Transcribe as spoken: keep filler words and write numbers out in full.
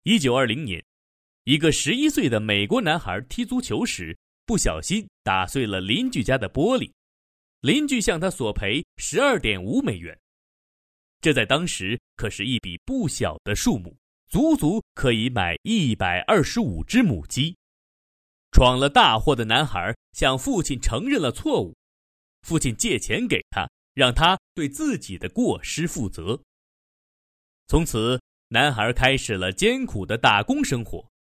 一九二零年，一个十一岁的美国男孩踢足球时，不小心打碎了邻居家的玻璃，邻居向他索赔 十二点五美元。这在当时可是一笔不小的数目，足足可以买一百二十五只母鸡。闯了大祸的男孩向父亲承认了错误，父亲借钱给他，让他对自己的过失负责。从此，男孩开始了艰苦的打工生活，